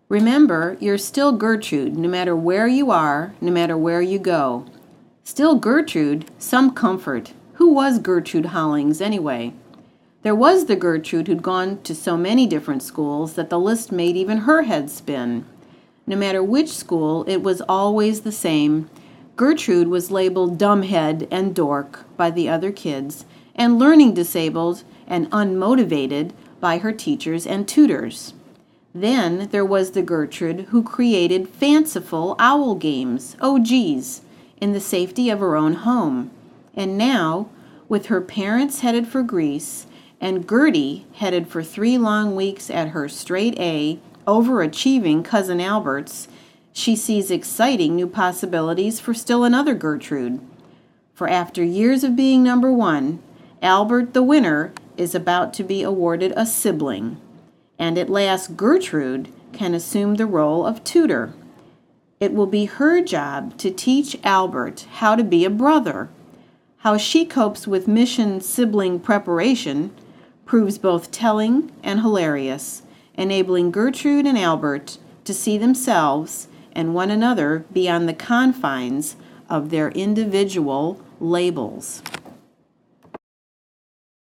Remember, you're still Gertrude, no matter where you are, no matter where you go. Still Gertrude, some comfort. Who was Gertrude Hollings, anyway? There was the Gertrude who'd gone to so many different schools that the list made even her head spin. No matter which school, it was always the same. Gertrude was labeled dumbhead and dork by the other kids, and learning disabled and unmotivated by her teachers and tutors. Then there was the Gertrude who created fanciful owl games, OGs, in the safety of her own home. And now, with her parents headed for Greece and Gertie headed for 3 long weeks at her straight-A, overachieving cousin Albert's, she sees exciting new possibilities for still another Gertrude. For after years of being number 1, Albert the winner is about to be awarded a sibling. And at last Gertrude can assume the role of tutor. It will be her job to teach Albert how to be a brother. How she copes with mission sibling preparation proves both telling and hilarious, enabling Gertrude and Albert to see themselves and one another beyond the confines of their individual labels.